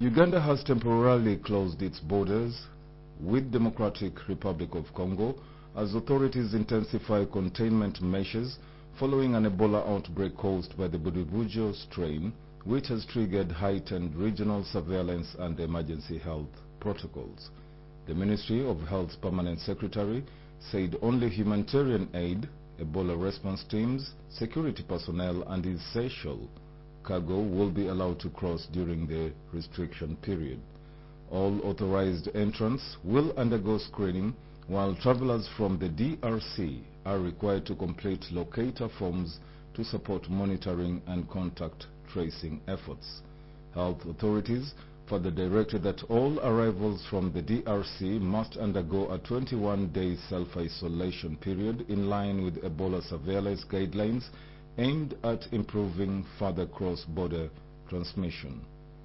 Uganda has temporarily closed its borders with Democratic Republic of Congo as authorities intensify containment measures following an Ebola outbreak caused by the Budubujo strain, which has triggered heightened regional surveillance and emergency health protocols. The Ministry of Health's Permanent Secretary said only humanitarian aid, Ebola response teams, security personnel and essential cargo will be allowed to cross during the restriction period. All authorized entrants will undergo screening, while travelers from the DRC are required to complete locator forms to support monitoring and contact tracing efforts. Health authorities further directed that all arrivals from the DRC must undergo a 21-day self-isolation period in line with Ebola surveillance guidelines aimed at improving further cross-border transmission.